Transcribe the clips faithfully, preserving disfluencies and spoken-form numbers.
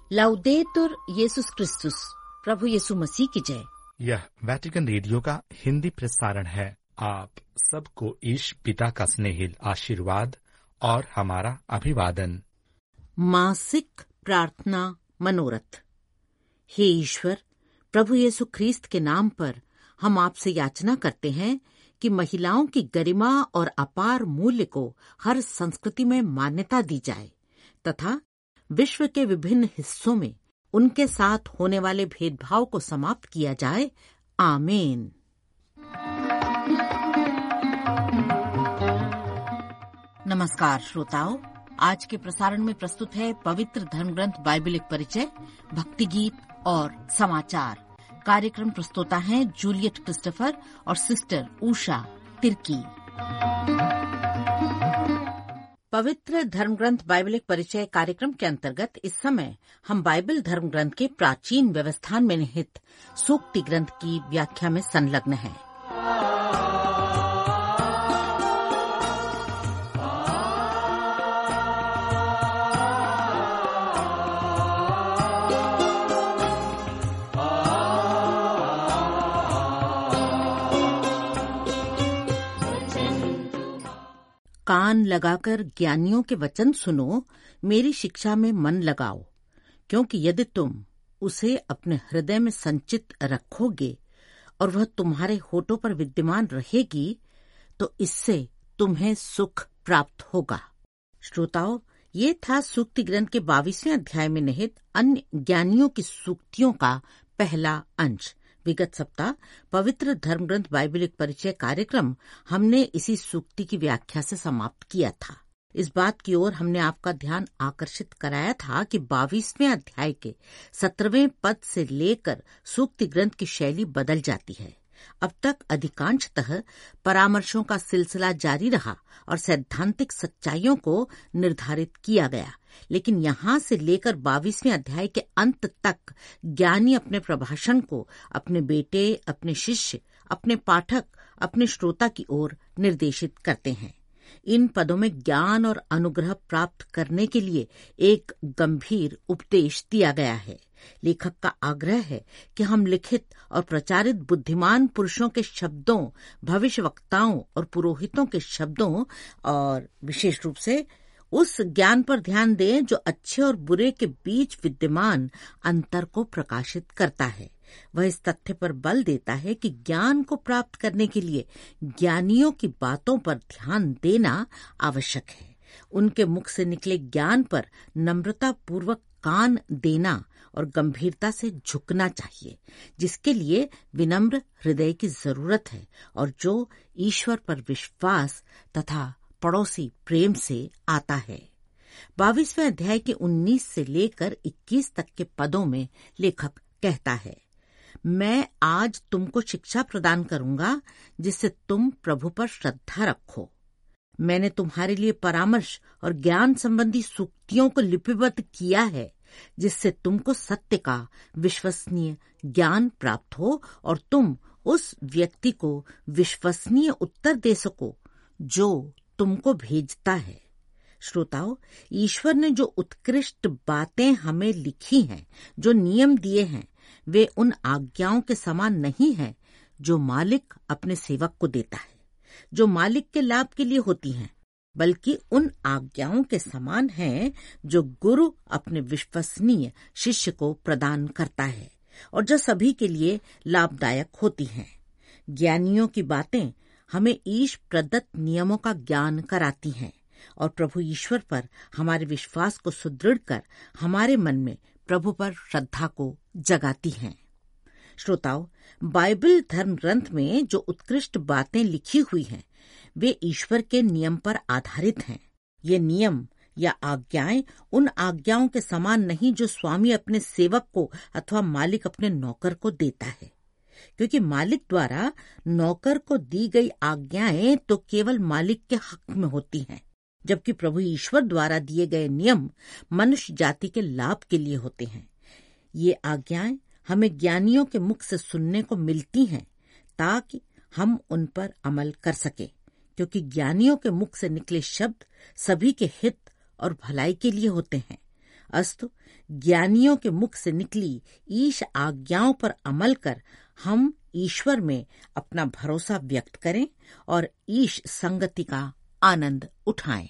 लाउदेतुर येसुस क्रिस्तुस, प्रभु यीशु मसीह की जय। यह वेटिकन रेडियो का हिंदी प्रसारण है। आप सबको ईश पिता का स्नेहिल आशीर्वाद और हमारा अभिवादन। मासिक प्रार्थना मनोरथ। हे ईश्वर, प्रभु यीशु ख्रीस्त के नाम पर हम आपसे याचना करते हैं कि महिलाओं की गरिमा और अपार मूल्य को हर संस्कृति में मान्यता दी जाए तथा विश्व के विभिन्न हिस्सों में उनके साथ होने वाले भेदभाव को समाप्त किया जाए। आमीन। नमस्कार श्रोताओं, आज के प्रसारण में प्रस्तुत है पवित्र धर्मग्रंथ बाइबल एक परिचय, भक्ति गीत और समाचार। कार्यक्रम प्रस्तोता हैं जूलियट क्रिस्टोफर और सिस्टर उषा तिर्की। पवित्र धर्मग्रंथ बाइबल एक परिचय कार्यक्रम के अंतर्गत इस समय हम बाइबल धर्म ग्रंथ के प्राचीन व्यवस्थान में निहित सूक्ति ग्रंथ की व्याख्या में संलग्न हैं। कान लगाकर ज्ञानियों के वचन सुनो, मेरी शिक्षा में मन लगाओ, क्योंकि यदि तुम उसे अपने हृदय में संचित रखोगे और वह तुम्हारे होठों पर विद्यमान रहेगी, तो इससे तुम्हें सुख प्राप्त होगा। श्रोताओं, ये था सूक्ति ग्रंथ के बाईसवें अध्याय में निहित अन्य ज्ञानियों की सूक्तियों का पहला अंश। विगत सप्ताह पवित्र धर्मग्रंथ बाइबल एक परिचय कार्यक्रम हमने इसी सूक्ति की व्याख्या से समाप्त किया था। इस बात की ओर हमने आपका ध्यान आकर्षित कराया था कि बाईसवें अध्याय के सत्रहवें पद से लेकर सूक्ति ग्रंथ की शैली बदल जाती है। अब तक अधिकांशतः परामर्शों का सिलसिला जारी रहा और सैद्धांतिक सच्चाइयों को निर्धारित किया गया, लेकिन यहाँ से लेकर बाईसवें अध्याय के अंत तक ज्ञानी अपने प्रभाषण को अपने बेटे, अपने शिष्य, अपने पाठक, अपने श्रोता की ओर निर्देशित करते हैं। इन पदों में ज्ञान और अनुग्रह प्राप्त करने के लिए एक गंभीर उपदेश दिया गया है। लेखक का आग्रह है कि हम लिखित और प्रचारित बुद्धिमान पुरुषों के शब्दों, भविष्यवक्ताओं और पुरोहितों के शब्दों और विशेष रूप से उस ज्ञान पर ध्यान दें जो अच्छे और बुरे के बीच विद्यमान अंतर को प्रकाशित करता है। वह इस तथ्य पर बल देता है कि ज्ञान को प्राप्त करने के लिए ज्ञानियों की बातों पर ध्यान देना आवश्यक है। उनके मुख से निकले ज्ञान पर नम्रता पूर्वक कान देना और गंभीरता से झुकना चाहिए, जिसके लिए विनम्र हृदय की जरूरत है और जो ईश्वर पर विश्वास तथा पड़ोसी प्रेम से आता है। बाईसवें अध्याय के उन्नीस से लेकर इक्कीस तक के पदों में लेखक कहता है, मैं आज तुमको शिक्षा प्रदान करूंगा जिससे तुम प्रभु पर श्रद्धा रखो। मैंने तुम्हारे लिए परामर्श और ज्ञान संबंधी सूक्तियों को लिपिबद्ध किया है, जिससे तुमको सत्य का विश्वसनीय ज्ञान प्राप्त हो और तुम उस व्यक्ति को विश्वसनीय उत्तर दे सको जो तुमको भेजता है। श्रोताओं, ईश्वर ने जो उत्कृष्ट बातें हमें लिखी हैं, जो नियम दिए हैं, वे उन आज्ञाओं के समान नहीं हैं जो मालिक अपने सेवक को देता है, जो मालिक के लाभ के लिए होती हैं, बल्कि उन आज्ञाओं के समान हैं जो गुरु अपने विश्वसनीय शिष्य को प्रदान करता है और जो सभी के लिए लाभदायक होती हैं। ज्ञानियों की बातें हमें ईश प्रदत्त नियमों का ज्ञान कराती हैं और प्रभु ईश्वर पर हमारे विश्वास को सुदृढ़ कर हमारे मन में प्रभु पर श्रद्धा को जगाती हैं। श्रोताओं, बाइबल धर्म ग्रंथ में जो उत्कृष्ट बातें लिखी हुई हैं, वे ईश्वर के नियम पर आधारित हैं। ये नियम या आज्ञाएं उन आज्ञाओं के समान नहीं जो स्वामी अपने सेवक को अथवा मालिक अपने नौकर को देता है, क्योंकि मालिक द्वारा नौकर को दी गई आज्ञाएं तो केवल मालिक के हक में होती हैं, जबकि प्रभु ईश्वर द्वारा दिए गए नियम मनुष्य जाति के लाभ के लिए होते हैं। ये आज्ञाएं हमें ज्ञानियों के मुख से सुनने को मिलती हैं ताकि हम उन पर अमल कर सकें, क्योंकि ज्ञानियों के मुख से निकले शब्द सभी के हित और भलाई के लिए होते हैं। अस्तु ज्ञानियों के मुख से निकली ईश आज्ञाओं पर अमल कर हम ईश्वर में अपना भरोसा व्यक्त करें और ईश संगति का आनंद उठाएं।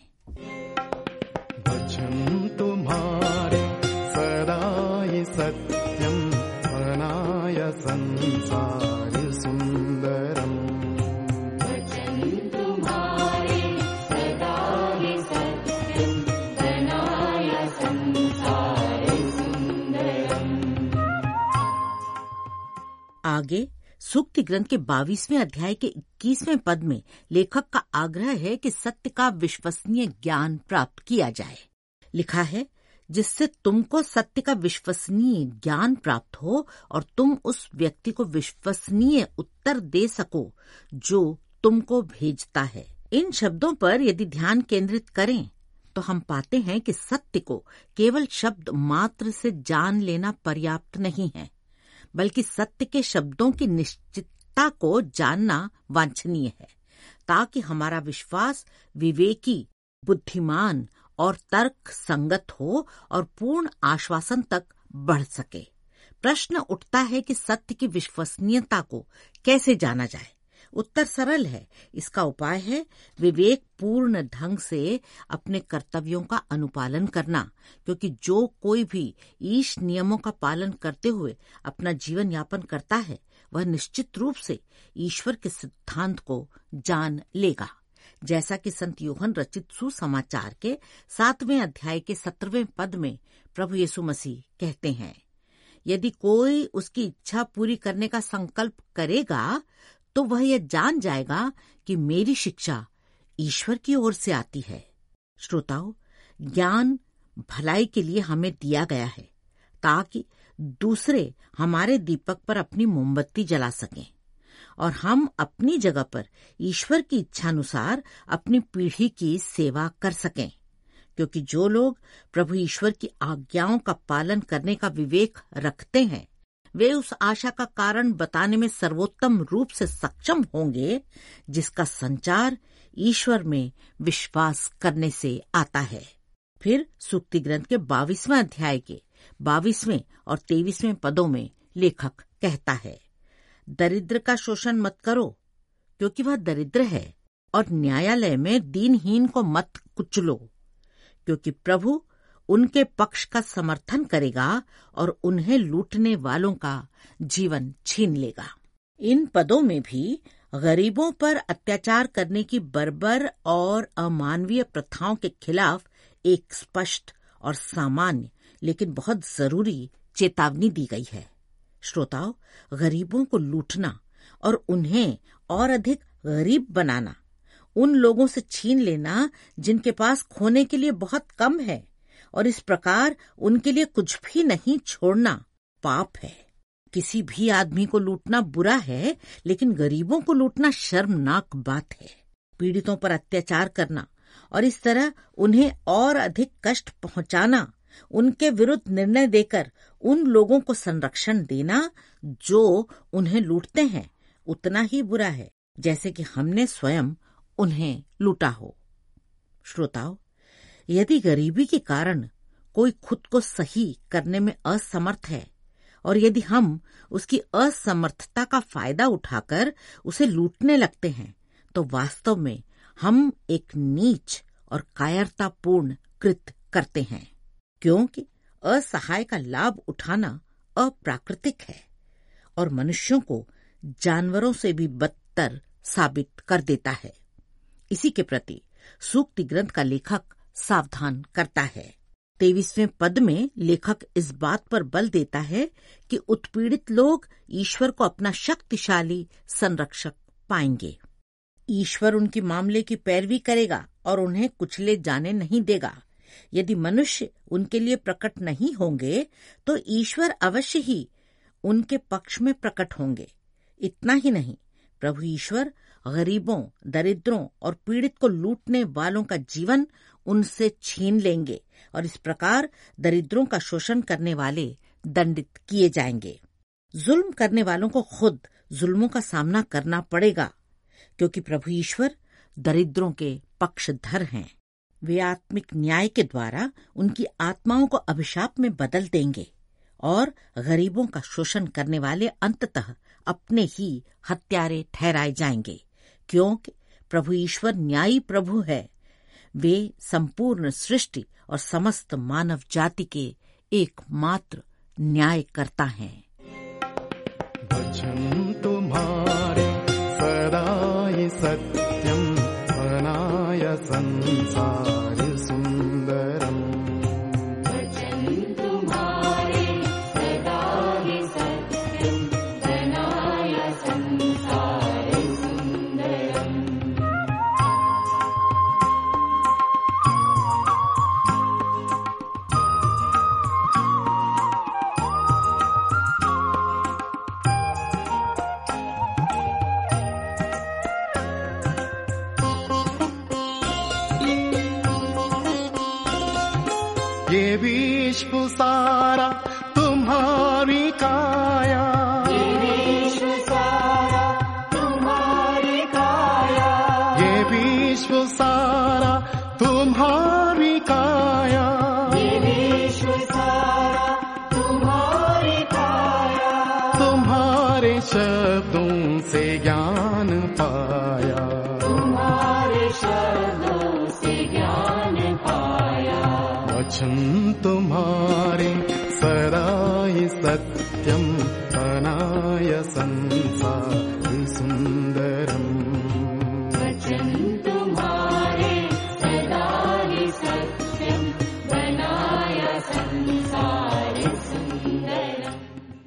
वचन तुम्हारे सदाई सत्यम वनाय संसार सुंदरम। वचन तुम्हारे सदाई सत्यम वनाय संसार सुंदरम। आगे सूक्ति ग्रंथ के बाईसवें अध्याय के इक्कीसवें पद में लेखक का आग्रह है कि सत्य का विश्वसनीय ज्ञान प्राप्त किया जाए। लिखा है, जिससे तुमको सत्य का विश्वसनीय ज्ञान प्राप्त हो और तुम उस व्यक्ति को विश्वसनीय उत्तर दे सको जो तुमको भेजता है। इन शब्दों पर यदि ध्यान केंद्रित करें तो हम पाते हैं कि सत्य को केवल शब्द मात्र से जान लेना पर्याप्त नहीं है, बल्कि सत्य के शब्दों की निश्चितता को जानना वांछनीय है, ताकि हमारा विश्वास विवेकी, बुद्धिमान और तर्क संगत हो और पूर्ण आश्वासन तक बढ़ सके। प्रश्न उठता है कि सत्य की विश्वसनीयता को कैसे जाना जाए। उत्तर सरल है। इसका उपाय है विवेक पूर्ण ढंग से अपने कर्तव्यों का अनुपालन करना, क्योंकि जो कोई भी ईश नियमों का पालन करते हुए अपना जीवन यापन करता है वह निश्चित रूप से ईश्वर के सिद्धांत को जान लेगा। जैसा कि संत यूहन्ना रचित सुसमाचार के सातवें अध्याय के सत्रहवें पद में प्रभु यीशु मसीह कहते हैं, यदि कोई उसकी इच्छा पूरी करने का संकल्प करेगा तो वह यह जान जाएगा कि मेरी शिक्षा ईश्वर की ओर से आती है। श्रोताओ, ज्ञान भलाई के लिए हमें दिया गया है ताकि दूसरे हमारे दीपक पर अपनी मोमबत्ती जला सकें और हम अपनी जगह पर ईश्वर की इच्छानुसार अपनी पीढ़ी की सेवा कर सकें, क्योंकि जो लोग प्रभु ईश्वर की आज्ञाओं का पालन करने का विवेक रखते हैं वे उस आशा का कारण बताने में सर्वोत्तम रूप से सक्षम होंगे जिसका संचार ईश्वर में विश्वास करने से आता है। फिर सूक्ति ग्रंथ के बाईसवें अध्याय के बाईसवें और तेईसवें पदों में लेखक कहता है, दरिद्र का शोषण मत करो क्योंकि वह दरिद्र है, और न्यायालय में दीनहीन को मत कुचलो, क्योंकि प्रभु उनके पक्ष का समर्थन करेगा और उन्हें लूटने वालों का जीवन छीन लेगा। इन पदों में भी गरीबों पर अत्याचार करने की बर्बर और अमानवीय प्रथाओं के खिलाफ एक स्पष्ट और सामान्य लेकिन बहुत जरूरी चेतावनी दी गई है। श्रोताओं, गरीबों को लूटना और उन्हें और अधिक गरीब बनाना, उन लोगों से छीन लेना जिनके पास खोने के लिए बहुत कम है और इस प्रकार उनके लिए कुछ भी नहीं छोड़ना पाप है। किसी भी आदमी को लूटना बुरा है, लेकिन गरीबों को लूटना शर्मनाक बात है। पीड़ितों पर अत्याचार करना और इस तरह उन्हें और अधिक कष्ट पहुंचाना, उनके विरुद्ध निर्णय देकर उन लोगों को संरक्षण देना जो उन्हें लूटते हैं, उतना ही बुरा है जैसे कि हमने स्वयं उन्हें लूटा हो। श्रोताओ, यदि गरीबी के कारण कोई खुद को सही करने में असमर्थ है और यदि हम उसकी असमर्थता का फायदा उठाकर उसे लूटने लगते हैं, तो वास्तव में हम एक नीच और कायरतापूर्ण कृत्य करते हैं, क्योंकि असहाय का लाभ उठाना अप्राकृतिक है और मनुष्यों को जानवरों से भी बदतर साबित कर देता है। इसी के प्रति सूक्ति ग्रंथ का लेखक सावधान करता है। तेईसवें पद में लेखक इस बात पर बल देता है कि उत्पीड़ित लोग ईश्वर को अपना शक्तिशाली संरक्षक पाएंगे। ईश्वर उनकी मामले की पैरवी करेगा और उन्हें कुचले जाने नहीं देगा। यदि मनुष्य उनके लिए प्रकट नहीं होंगे तो ईश्वर अवश्य ही उनके पक्ष में प्रकट होंगे। इतना ही नहीं, प्रभु ईश्वर गरीबों, दरिद्रों और पीड़ित को लूटने वालों का जीवन उनसे छीन लेंगे और इस प्रकार दरिद्रों का शोषण करने वाले दंडित किए जाएंगे। जुल्म करने वालों को खुद जुल्मों का सामना करना पड़ेगा, क्योंकि प्रभु ईश्वर दरिद्रों के पक्षधर हैं। वे आत्मिक न्याय के द्वारा उनकी आत्माओं को अभिशाप में बदल देंगे और गरीबों का शोषण करने वाले अंततः अपने ही हत्यारे ठहराए जाएंगे, क्योंकि प्रभु ईश्वर न्यायी प्रभु है। वे संपूर्ण सृष्टि और समस्त मानव जाति के एकमात्र न्यायकर्ता हैं। वचन तुम्हारे सदा ही सत्यम, बनाय संसार सुंदरम। वचन तुम्हारे सदा ही सत्यम, बनाय संसार सुंदरम। ये विश्व सारा तुम्हारी काया, ये विश्व सारा तुम्हारी काया, ये विश्व सारा तुम्हारी काया, ये विश्व सारा तुम्हारी काया। तुम्हारे शब्दों से ज्ञान पाया, तुम्हारे शब्दों से ज्ञान पाया। वचन तुम्हारे सदा ही सत्यम, बनाय संसार सुंदरम। वचन तुम्हारे सदा ही सत्यम, बनाय संसार सुंदरम।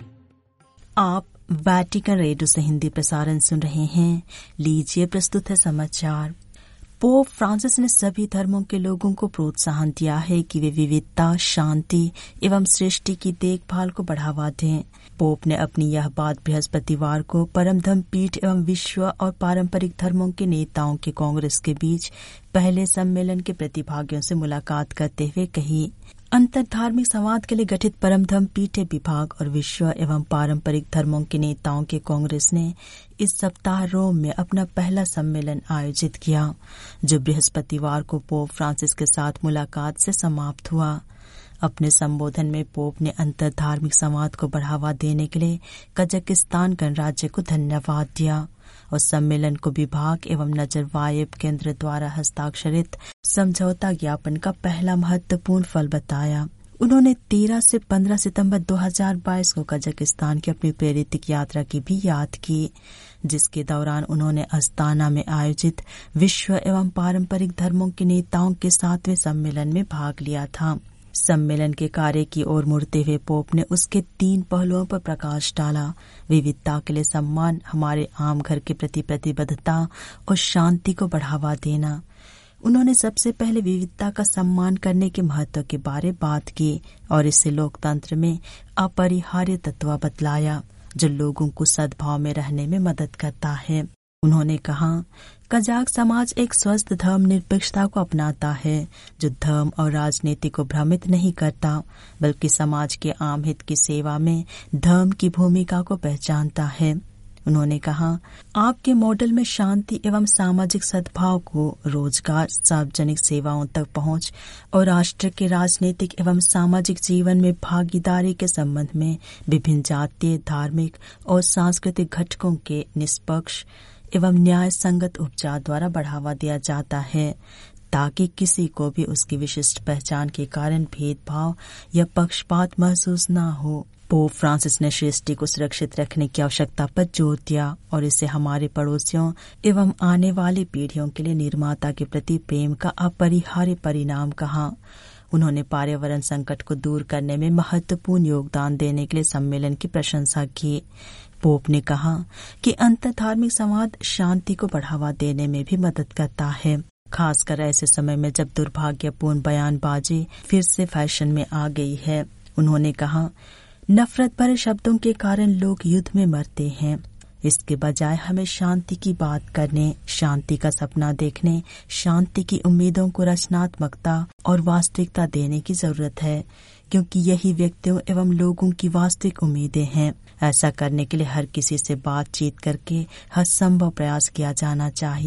आप वैटिकन रेडियो से हिंदी प्रसारण सुन रहे हैं। लीजिए प्रस्तुत है समाचार। पोप फ्रांसिस ने सभी धर्मों के लोगों को प्रोत्साहन दिया है कि वे विविधता, शांति एवं सृष्टि की देखभाल को बढ़ावा दें। पोप ने अपनी यह बात बृहस्पतिवार को परम धर्म पीठ एवं विश्व और पारंपरिक धर्मों के नेताओं के कांग्रेस के बीच पहले सम्मेलन के प्रतिभागियों से मुलाकात करते हुए कही। अंतर धार्मिक संवाद के लिए गठित परम धर्म पीठ विभाग और विश्व एवं पारंपरिक धर्मों के नेताओं के कांग्रेस ने इस सप्ताह रोम में अपना पहला सम्मेलन आयोजित किया, जो बृहस्पतिवार को पोप फ्रांसिस के साथ मुलाकात से समाप्त हुआ। अपने संबोधन में पोप ने अंतर धार्मिक संवाद को बढ़ावा देने के लिए कजाकिस्तान गणराज्य को धन्यवाद दिया और सम्मेलन को विभाग एवं नजरवायब केंद्र द्वारा हस्ताक्षरित समझौता ज्ञापन का पहला महत्वपूर्ण फल बताया। उन्होंने तेरह से पंद्रह सितंबर दो हज़ार बाईस को कजाकिस्तान की अपनी प्रेरित यात्रा की भी याद की, जिसके दौरान उन्होंने अस्ताना में आयोजित विश्व एवं पारंपरिक धर्मों के नेताओं के सातवें सम्मेलन में भाग लिया था। सम्मेलन के कार्य की ओर मुड़ते हुए पोप ने उसके तीन पहलुओं पर प्रकाश डाला: विविधता के लिए सम्मान, हमारे आम घर के प्रति प्रतिबद्धता और शांति को बढ़ावा देना। उन्होंने सबसे पहले विविधता का सम्मान करने के महत्व के बारे बात की और इससे लोकतंत्र में अपरिहार्य तत्व बतलाया, जो लोगों को सद्भाव में रहने में मदद करता है। उन्होंने कहा, कजाक समाज एक स्वस्थ धर्म निरपेक्षता को अपनाता है, जो धर्म और राजनीति को भ्रमित नहीं करता, बल्कि समाज के आम हित की सेवा में धर्म की भूमिका को पहचानता है। उन्होंने कहा, आपके मॉडल में शांति एवं सामाजिक सद्भाव को रोजगार, सार्वजनिक सेवाओं तक पहुंच और राष्ट्र के राजनीतिक एवं सामाजिक जीवन में भागीदारी के संबंध में विभिन्न जातीय, धार्मिक और सांस्कृतिक घटकों के निष्पक्ष एवं न्याय संगत उपचार द्वारा बढ़ावा दिया जाता है, ताकि किसी को भी उसकी विशिष्ट पहचान के कारण भेदभाव या पक्षपात महसूस न हो। पोप फ्रांसिस ने सृष्टि को सुरक्षित रखने की आवश्यकता पर जोर दिया और इसे हमारे पड़ोसियों एवं आने वाली पीढ़ियों के लिए निर्माता के प्रति प्रेम का अपरिहार्य परिणाम कहा। उन्होंने पर्यावरण संकट को दूर करने में महत्वपूर्ण योगदान देने के लिए सम्मेलन की प्रशंसा की। पोप ने कहा कि अंतर धार्मिक संवाद शांति को बढ़ावा देने में भी मदद करता है, खासकर ऐसे समय में जब दुर्भाग्यपूर्ण बयानबाजी फिर से फैशन में आ गई है। उन्होंने कहा, नफरत भरे शब्दों के कारण लोग युद्ध में मरते हैं। इसके बजाय हमें शांति की बात करने, शांति का सपना देखने, शांति की उम्मीदों को रचनात्मकता और वास्तविकता देने की जरूरत है, क्योंकि यही व्यक्तियों एवं लोगों की वास्तविक उम्मीदें हैं। ऐसा करने के लिए हर किसी से बातचीत करके हर संभव प्रयास किया जाना चाहिए।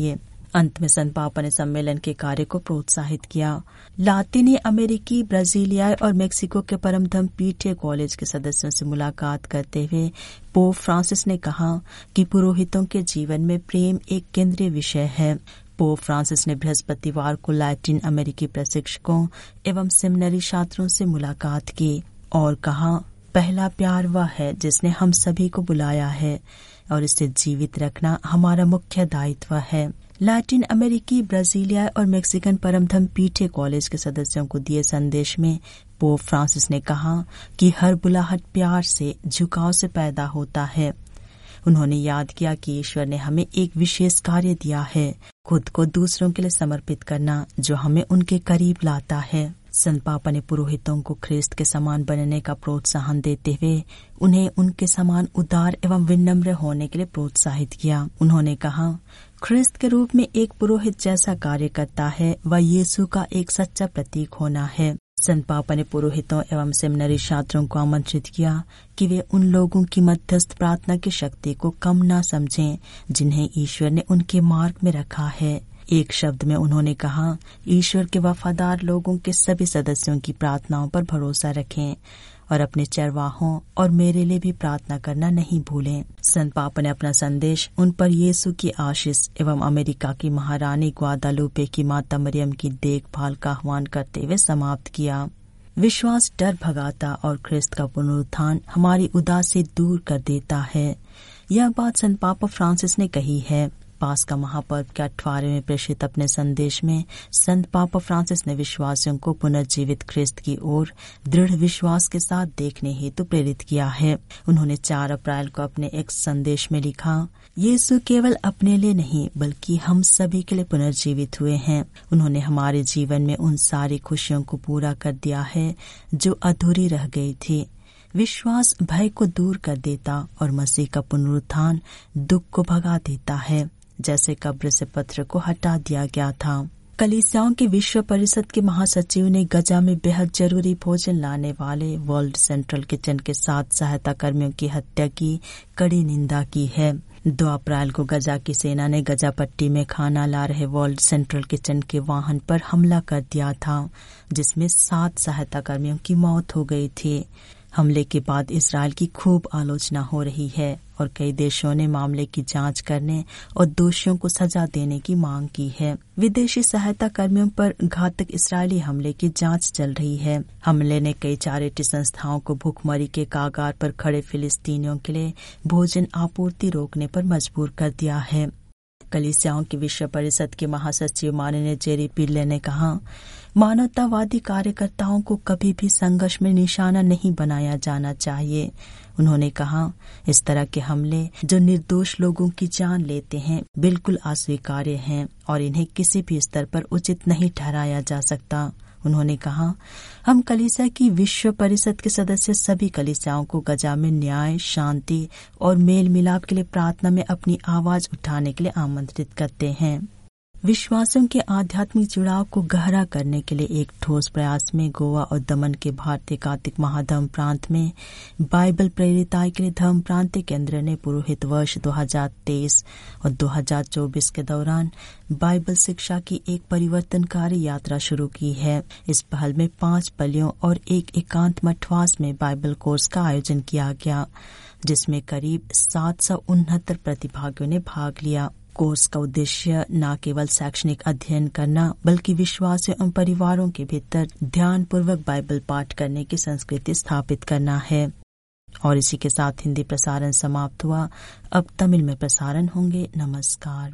अंत में संत पापा ने सम्मेलन के कार्य को प्रोत्साहित किया। लातीनी अमेरिकी, ब्राजीलियाई और मेक्सिको के परमधम पीठे कॉलेज के सदस्यों से मुलाकात करते हुए पोप फ्रांसिस ने कहा कि पुरोहितों के जीवन में प्रेम एक केंद्रीय विषय है। पोप फ्रांसिस ने बृहस्पतिवार को लैटिन अमेरिकी प्रशिक्षकों एवं सेमिनरी छात्रों से मुलाकात की और कहा, पहला प्यार वह है जिसने हम सभी को बुलाया है और इसे जीवित रखना हमारा मुख्य दायित्व है। लैटिन अमेरिकी, ब्राजीलियाई और मेक्सिकन परमधम पीठे कॉलेज के सदस्यों को दिए संदेश में पोप फ्रांसिस ने कहा कि हर बुलाहट प्यार से, झुकाव से पैदा होता है। उन्होंने याद किया कि ईश्वर ने हमें एक विशेष कार्य दिया है, खुद को दूसरों के लिए समर्पित करना, जो हमें उनके करीब लाता है। संत पापा ने पुरोहितों को ख्रिस्त के समान बनने का प्रोत्साहन देते हुए उन्हें उनके समान उदार एवं विनम्र होने के लिए प्रोत्साहित किया। उन्होंने कहा, ख्रिस्त के रूप में एक पुरोहित जैसा कार्य करता है वह यीशु का एक सच्चा प्रतीक होना है। संत पापा ने पुरोहितों एवं सेमिनरी छात्रों को आमंत्रित किया कि वे उन लोगों की मध्यस्थ प्रार्थना की शक्ति को कम न समझें जिन्हें ईश्वर ने उनके मार्ग में रखा है। एक शब्द में उन्होंने कहा, ईश्वर के वफादार लोगों के सभी सदस्यों की प्रार्थनाओं पर भरोसा रखें और अपने चरवाहों और मेरे लिए भी प्रार्थना करना नहीं भूलें। संत पापा ने अपना संदेश उन पर यीशु की आशीष एवं अमेरिका की महारानी ग्वादालुपे की माता मरियम की देखभाल का आह्वान करते हुए समाप्त किया। विश्वास डर भगाता और ख्रिस्त का पुनरुत्थान हमारी उदासी दूर कर देता है। यह बात संत पापा फ्रांसिस ने कही है। पास का महापर्व के अठारहवें प्रेषित अपने संदेश में संत पापा फ्रांसिस ने विश्वासियों को पुनर्जीवित ख्रिस्त की ओर दृढ़ विश्वास के साथ देखने हेतु प्रेरित किया है। उन्होंने चार अप्रैल को अपने एक संदेश में लिखा, यीशु केवल अपने लिए नहीं बल्कि हम सभी के लिए पुनर्जीवित हुए हैं। उन्होंने हमारे जीवन में उन सारी खुशियों को पूरा कर दिया है जो अधूरी रह गई थी। विश्वास भय को दूर कर देता और मसीह का पुनरुत्थान दुख को भगा देता है, जैसे कब्र से पत्थर को हटा दिया गया था। कलीसियाओं के विश्व परिषद के महासचिव ने गजा में बेहद जरूरी भोजन लाने वाले वर्ल्ड सेंट्रल किचन के सात सहायता कर्मियों की हत्या की कड़ी निंदा की है। दो अप्रैल को गजा की सेना ने गजा पट्टी में खाना ला रहे वर्ल्ड सेंट्रल किचन के वाहन पर हमला कर दिया था, जिसमें सात सहायता कर्मियों की मौत हो गई थी। हमले के बाद इसराइल की खूब आलोचना हो रही है और कई देशों ने मामले की जांच करने और दोषियों को सजा देने की मांग की है। विदेशी सहायता कर्मियों पर घातक इस्राएली हमले की जांच चल रही है। हमले ने कई चैरिटी संस्थाओं को भूखमरी के कागार पर खड़े फिलिस्तीनियों के लिए भोजन आपूर्ति रोकने पर मजबूर कर दिया है। कलीसियाओं की विश्व परिषद के महासचिव माननीय जेरी पिल्ले ने कहा, मानवतावादी कार्यकर्ताओं को कभी भी संघर्ष में निशाना नहीं बनाया जाना चाहिए। उन्होंने कहा, इस तरह के हमले जो निर्दोष लोगों की जान लेते हैं बिल्कुल अस्वीकार्य हैं और इन्हें किसी भी स्तर पर उचित नहीं ठहराया जा सकता। उन्होंने कहा, हम कलीसिया की विश्व परिषद के सदस्य सभी कलीसियाओं को गजा में न्याय, शांति और मेल मिलाप के लिए प्रार्थना में अपनी आवाज उठाने के लिए आमंत्रित करते हैं। विश्वासियों के आध्यात्मिक जुड़ाव को गहरा करने के लिए एक ठोस प्रयास में गोवा और दमन के भारतीय कार्तिक महाधर्म प्रांत में बाइबल प्रेरिताई के लिए धर्म प्रांतीय केंद्र ने पुरोहित वर्ष दो हज़ार तेईस और दो हज़ार चौबीस के दौरान बाइबल शिक्षा की एक परिवर्तनकारी यात्रा शुरू की है। इस पहल में पांच पलियों और एक एकांत मठवास में बाइबल कोर्स का आयोजन किया गया, जिसमें करीब सात सौ उनहत्तर प्रतिभागियों ने भाग लिया। कोर्स का उद्देश्य न केवल शैक्षणिक अध्ययन करना बल्कि विश्वासियों एवं परिवारों के भीतर ध्यानपूर्वक बाइबल पाठ करने की संस्कृति स्थापित करना है। और इसी के साथ हिंदी प्रसारण समाप्त हुआ। अब तमिल में प्रसारण होंगे। नमस्कार।